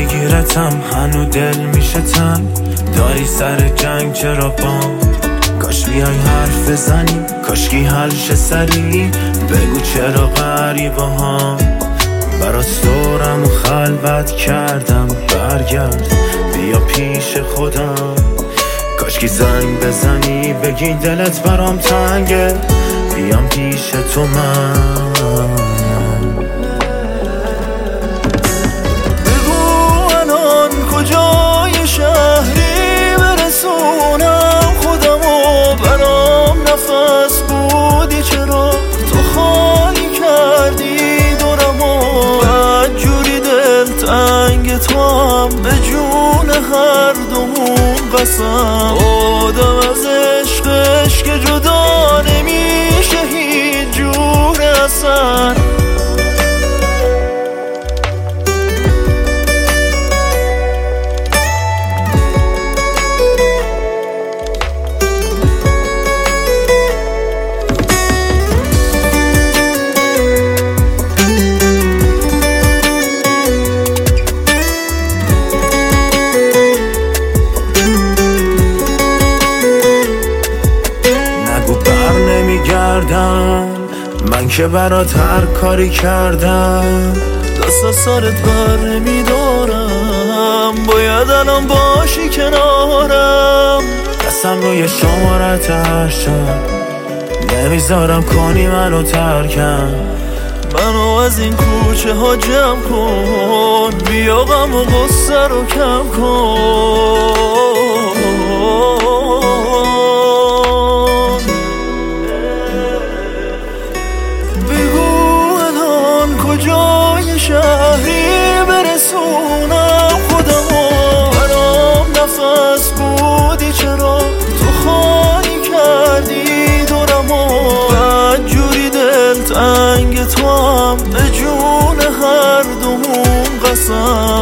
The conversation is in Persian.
میگیرتم هنو دل میشه تن داری سر جنگ چرا بام کاش بیای حرف بزنی کاشکی حل شه سری بگو چرا غریبه ها برات دورم و خلوت کردم برگرد بیا پیش خودم کاشکی زنگ بزنی بگی دلت برام تنگه بیام پیش تو من بگو الان کجای شهری برسونم خودمو برام نفس بودی چرا تو خالی کردی دورمو بدجوری دلتنگ تو هم به جون هر دومون قسم آدم از عشقش که جدا نمیشه هیچ جور اصلا من که برات هر کاری کردم دست از سرت بر نمیدارم باید الان باشی کنارم دستم روی شمارت هر شب نمیذارم کنی منو ترکم منو از این کوچه ها جمع کن بیا غم و غصه رو کم کن کجای شهری برسونم خودمو برام نفس بودی چرا تو خالی کردی دورمو بدجوری دلتنگ تو هم به جون هر دومون قسم